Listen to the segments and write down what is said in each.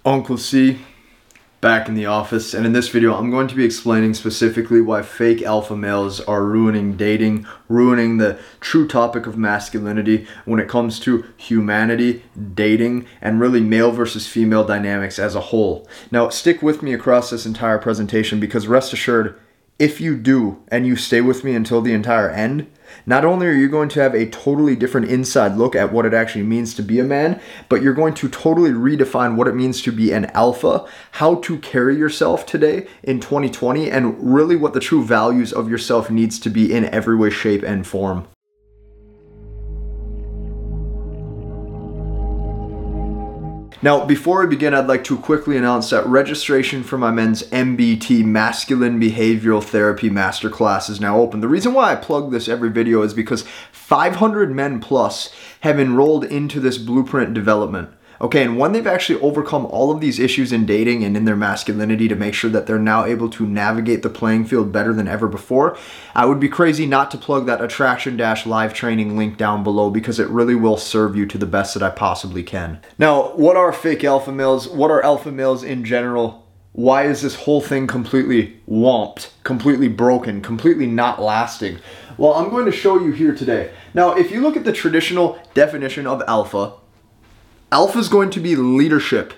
Uncle C, back in the office, and in this video I'm going to be explaining specifically why fake alpha males are ruining dating, ruining the true topic of masculinity when it comes to humanity, dating, and really male versus female dynamics as a whole. Now stick with me across this entire presentation, because rest assured, if you do and you stay with me until the entire end, not only are you going to have a totally different inside look at what it actually means to be a man, but you're going to totally redefine what it means to be an alpha, how to carry yourself today in 2020, and really what the true values of yourself needs to be in every way, shape, and form. Now, before we begin, I'd like to quickly announce that registration for my men's MBT, Masculine Behavioral Therapy Masterclass, is now open. The reason why I plug this every video is because 500 men plus have enrolled into this blueprint development. Okay, and when they've actually overcome all of these issues in dating and in their masculinity to make sure that they're now able to navigate the playing field better than ever before, I would be crazy not to plug that Attraction-Live training link down below, because it really will serve you to the best that I possibly can. Now, what are fake alpha males? What are alpha males in general? Why is this whole thing completely womped, completely broken, completely not lasting? Well, I'm going to show you here today. Now, if you look at the traditional definition of alpha, alpha is going to be leadership,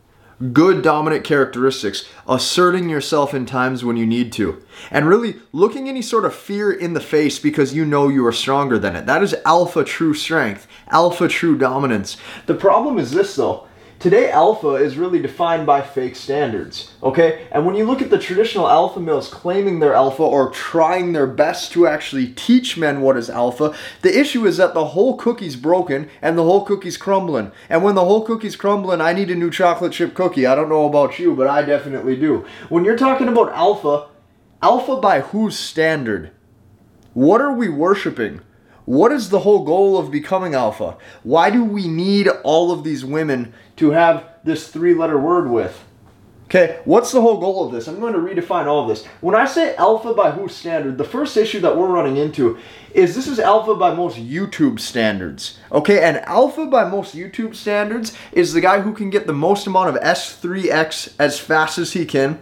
good dominant characteristics, asserting yourself in times when you need to, and really looking any sort of fear in the face because you know you are stronger than it. That is alpha true strength, alpha true dominance. The problem is this though. Today, alpha is really defined by fake standards, okay? And when you look at the traditional alpha males claiming they're alpha or trying their best to actually teach men what is alpha, the issue is that the whole cookie's broken and the whole cookie's crumbling. And when the whole cookie's crumbling, I need a new chocolate chip cookie. I don't know about you, but I definitely do. When you're talking about alpha, alpha by whose standard? What are we worshiping? What is the whole goal of becoming alpha? Why do we need all of these women to have this three-letter word with? Okay, what's the whole goal of this? I'm going to redefine all of this. When I say alpha by whose standard, the first issue that we're running into is this is alpha by most YouTube standards. Okay, and alpha by most YouTube standards is the guy who can get the most amount of S3X as fast as he can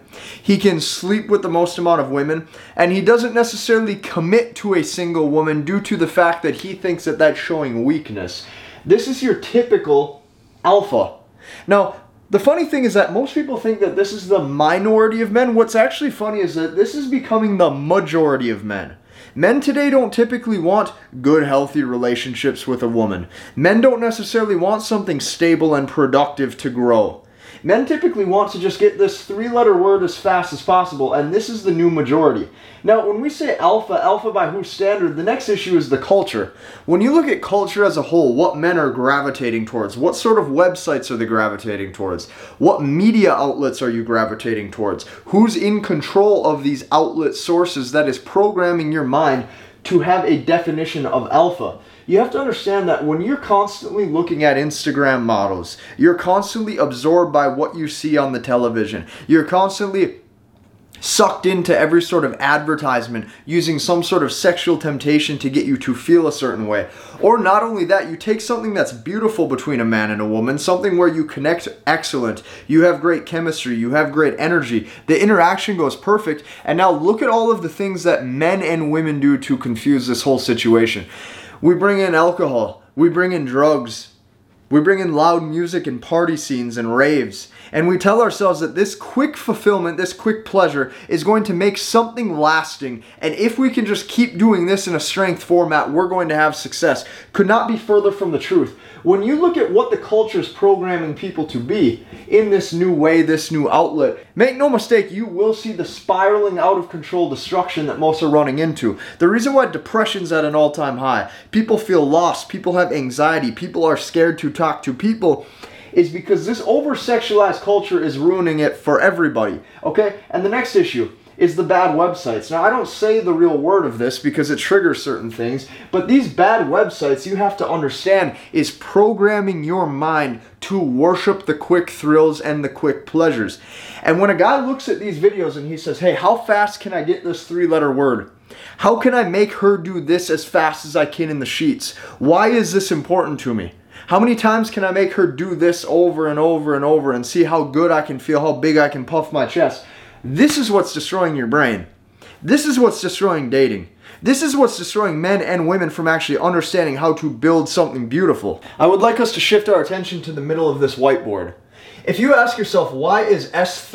sleep with the most amount of women, and he doesn't necessarily commit to a single woman due to the fact that he thinks that that's showing weakness. This is your typical alpha. Now, the funny thing is that most people think that this is the minority of men. What's actually funny is that this is becoming the majority of men. Men today don't typically want good, healthy relationships with a woman. Men don't necessarily want something stable and productive to grow. Men typically want to just get this three-letter word as fast as possible, and this is the new majority. Now, when we say alpha, alpha by whose standard, the next issue is the culture. When you look at culture as a whole, what men are gravitating towards, what sort of websites are they gravitating towards, what media outlets are you gravitating towards, who's in control of these outlet sources that is programming your mind to have a definition of alpha. You have to understand that when you're constantly looking at Instagram models, you're constantly absorbed by what you see on the television. You're constantly sucked into every sort of advertisement using some sort of sexual temptation to get you to feel a certain way. Or not only that, you take something that's beautiful between a man and a woman, something where you connect excellent, you have great chemistry, you have great energy, the interaction goes perfect, and now look at all of the things that men and women do to confuse this whole situation. We bring in alcohol, we bring in drugs, we bring in loud music and party scenes and raves, and we tell ourselves that this quick fulfillment, this quick pleasure is going to make something lasting, and if we can just keep doing this in a strength format, we're going to have success. Could not be further from the truth. When you look at what the culture is programming people to be in this new way, this new outlet, make no mistake, you will see the spiraling out of control destruction that most are running into. The reason why depression's at an all-time high, people feel lost, people have anxiety, people are scared to talk to people, is because this over-sexualized culture is ruining it for everybody, okay? And the next issue is the bad websites. Now, I don't say the real word of this because it triggers certain things, but these bad websites, you have to understand, is programming your mind to worship the quick thrills and the quick pleasures. And when a guy looks at these videos and he says, hey, how fast can I get this three-letter word? How can I make her do this as fast as I can in the sheets? Why is this important to me? How many times can I make her do this over and over and over and see how good I can feel, how big I can puff my chest? This is what's destroying your brain. This is what's destroying dating. This is what's destroying men and women from actually understanding how to build something beautiful. I would like us to shift our attention to the middle of this whiteboard. If you ask yourself, why is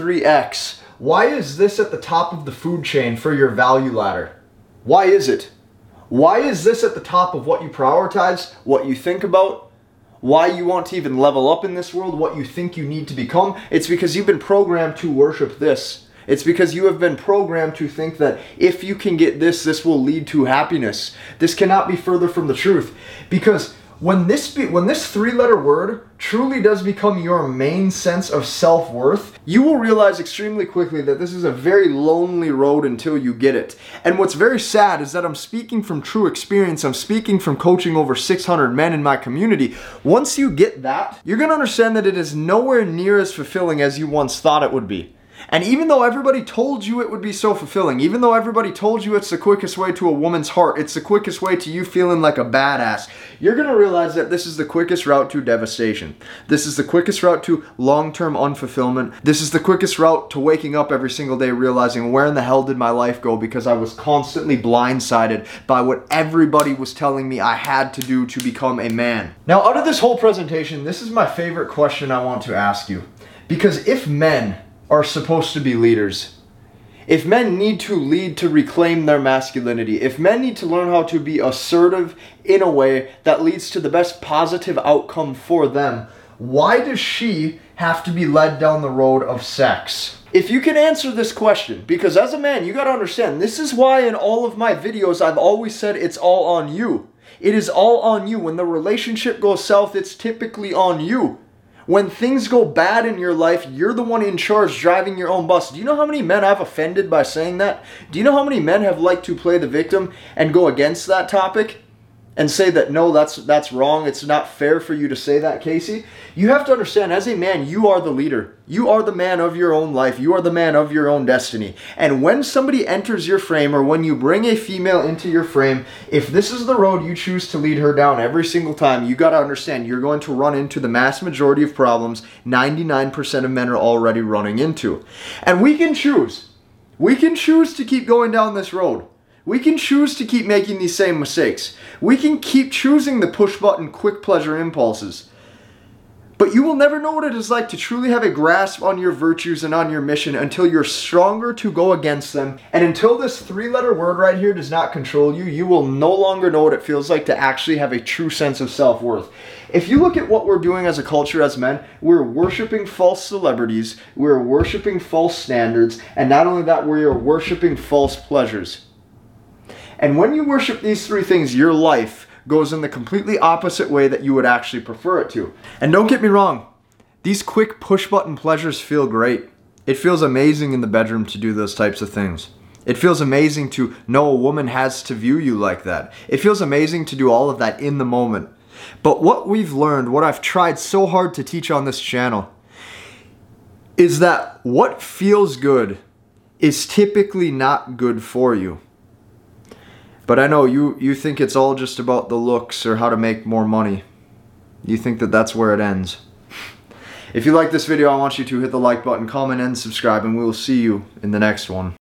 S3X? Why is this at the top of the food chain for your value ladder? Why is it? Why is this at the top of what you prioritize, what you think about, why you want to even level up in this world, what you think you need to become? It's because you've been programmed to worship this. It's because you have been programmed to think that if you can get this, this will lead to happiness. This cannot be further from the truth. Because when this three-letter word truly does become your main sense of self-worth, you will realize extremely quickly that this is a very lonely road until you get it. And what's very sad is that I'm speaking from true experience. I'm speaking from coaching over 600 men in my community. Once you get that, you're going to understand that it is nowhere near as fulfilling as you once thought it would be. And even though everybody told you it would be so fulfilling, even though everybody told you it's the quickest way to a woman's heart, it's the quickest way to you feeling like a badass, you're going to realize that this is the quickest route to devastation. This is the quickest route to long-term unfulfillment. This is the quickest route to waking up every single day realizing, where in the hell did my life go? Because I was constantly blindsided by what everybody was telling me I had to do to become a man. Now, out of this whole presentation, this is my favorite question I want to ask you. Because if men are supposed to be leaders, if men need to lead to reclaim their masculinity, if men need to learn how to be assertive in a way that leads to the best positive outcome for them, why does she have to be led down the road of sex? If you can answer this question, because as a man, you got to understand, this is why in all of my videos I've always said it's all on you. It is all on you. When the relationship goes south, it's typically on you. When things go bad in your life, you're the one in charge driving your own bus. Do you know how many men I've offended by saying that? Do you know how many men have liked to play the victim and go against that topic and say that, no, that's wrong, it's not fair for you to say that, Casey? You have to understand, as a man, you are the leader. You are the man of your own life. You are the man of your own destiny. And when somebody enters your frame, or when you bring a female into your frame, if this is the road you choose to lead her down every single time, you got to understand you're going to run into the mass majority of problems 99% of men are already running into. And we can choose. We can choose to keep going down this road. We can choose to keep making these same mistakes. We can keep choosing the push-button quick pleasure impulses. But you will never know what it is like to truly have a grasp on your virtues and on your mission until you're stronger to go against them. And until this three-letter word right here does not control you, you will no longer know what it feels like to actually have a true sense of self-worth. If you look at what we're doing as a culture, as men, we're worshiping false celebrities, we're worshiping false standards, and not only that, we are worshiping false pleasures. And when you worship these three things, your life goes in the completely opposite way that you would actually prefer it to. And don't get me wrong, these quick push-button pleasures feel great. It feels amazing in the bedroom to do those types of things. It feels amazing to know a woman has to view you like that. It feels amazing to do all of that in the moment. But what we've learned, what I've tried so hard to teach on this channel, is that what feels good is typically not good for you. But I know you think it's all just about the looks or how to make more money. You think that that's where it ends. If you like this video, I want you to hit the like button, comment, and subscribe, and we will see you in the next one.